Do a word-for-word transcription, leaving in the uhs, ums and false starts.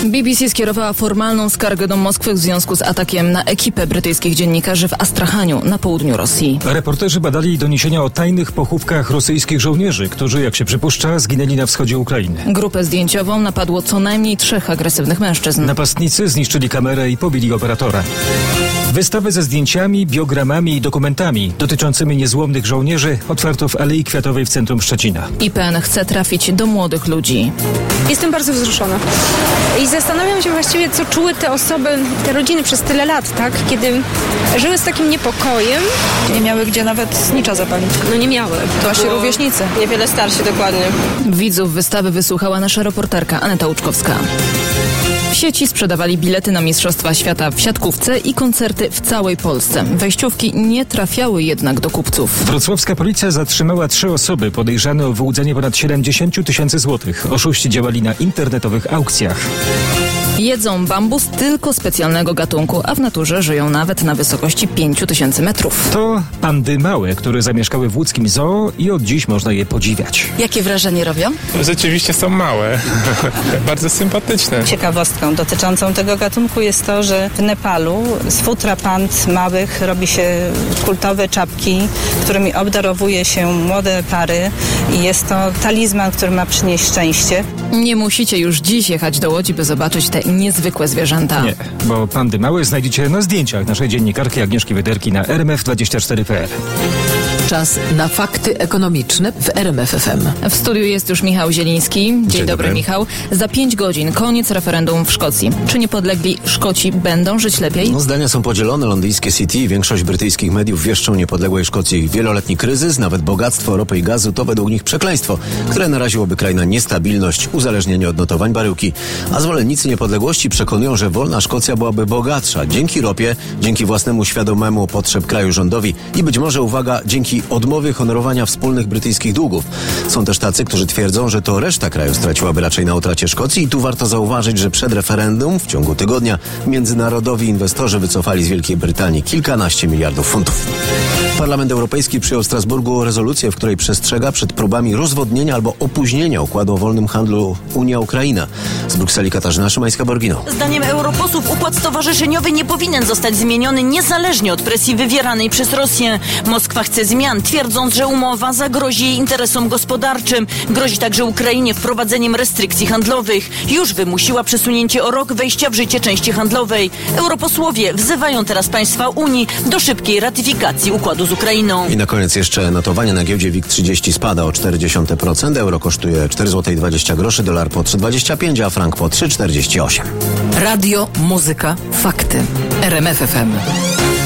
B B C skierowała formalną skargę do Moskwy w związku z atakiem na ekipę brytyjskich dziennikarzy w Astrachaniu na południu Rosji. Reporterzy badali doniesienia o tajnych pochówkach rosyjskich żołnierzy, którzy, jak się przypuszcza, zginęli na wschodzie Ukrainy. Grupę zdjęciową napadło co najmniej trzech agresywnych mężczyzn. Napastnicy zniszczyli kamerę i pobili operatora. Wystawę ze zdjęciami, biogramami i dokumentami dotyczącymi niezłomnych żołnierzy otwarto w Alei Kwiatowej w centrum Szczecina. I P N chce trafić do młodych ludzi. Jestem bardzo wzruszona. I zastanawiam się właściwie, co czuły te osoby, te rodziny przez tyle lat, tak? Kiedy żyły z takim niepokojem. Nie miały gdzie nawet znicza zapalić. No nie miały. To wasi rówieśnicy. Niewiele starsi, dokładnie. Widzów wystawy wysłuchała nasza reporterka Aneta Łuczkowska. W sieci sprzedawali bilety na Mistrzostwa Świata w siatkówce i koncerty w całej Polsce. Wejściówki nie trafiały jednak do kupców. Wrocławska policja zatrzymała trzy osoby podejrzane o wyłudzenie ponad siedemdziesiąt tysięcy złotych. Oszuści działali na internetowych aukcjach. Jedzą bambus tylko specjalnego gatunku, a w naturze żyją nawet na wysokości pięć tysięcy metrów. To pandy małe, które zamieszkały w łódzkim zoo i od dziś można je podziwiać. Jakie wrażenie robią? Rzeczywiście są małe, bardzo sympatyczne. Ciekawostką dotyczącą tego gatunku jest to, że w Nepalu z futra pand małych robi się kultowe czapki, którymi obdarowuje się młode pary i jest to talizman, który ma przynieść szczęście. Nie musicie już dziś jechać do Łodzi, by zobaczyć te niezwykłe zwierzęta. Nie, bo pandy małe znajdziecie na zdjęciach naszej dziennikarki Agnieszki Wyderki na r m f dwadzieścia cztery kropka p l. Czas na fakty ekonomiczne w R M F F M. W studiu jest już Michał Zieliński. Dzień, Dzień dobry, dobry, Michał. Za pięć godzin koniec referendum w Szkocji. Czy niepodlegli Szkoci będą żyć lepiej? No, zdania są podzielone. Londyńskie City i większość brytyjskich mediów wieszczą niepodległej Szkocji wieloletni kryzys, nawet bogactwo ropy i gazu to według nich przekleństwo, które naraziłoby kraj na niestabilność, uzależnienie od notowań baryłki. A zwolennicy niepodległości przekonują, że wolna Szkocja byłaby bogatsza dzięki ropie, dzięki własnemu świadomemu potrzeb kraju rządowi i być może, uwaga, dzięki odmowie honorowania wspólnych brytyjskich długów. Są też tacy, którzy twierdzą, że to reszta kraju straciłaby raczej na utracie Szkocji i tu warto zauważyć, że przed referendum w ciągu tygodnia międzynarodowi inwestorzy wycofali z Wielkiej Brytanii kilkanaście miliardów funtów. Parlament Europejski przyjął w Strasburgu rezolucję, w której przestrzega przed próbami rozwodnienia albo opóźnienia układu o wolnym handlu Unia-Ukraina. Z Brukseli Katarzyna Szymańska-Borgino. Zdaniem europosłów układ stowarzyszeniowy nie powinien zostać zmieniony niezależnie od presji wywieranej przez Rosję. Moskwa chce zmian, twierdząc, że umowa zagrozi jej interesom gospodarczym. Grozi także Ukrainie wprowadzeniem restrykcji handlowych. Już wymusiła przesunięcie o rok wejścia w życie części handlowej. Europosłowie wzywają teraz państwa Unii do szybkiej ratyfikacji układu z Ukrainą. I na koniec jeszcze notowanie na giełdzie WIG trzydzieści spada o cztery dziesiąte procent. Euro kosztuje cztery złote dwadzieścia groszy, dolar po trzy dwadzieścia pięć, a frank po trzy czterdzieści osiem. Radio, muzyka, fakty. R M F F M.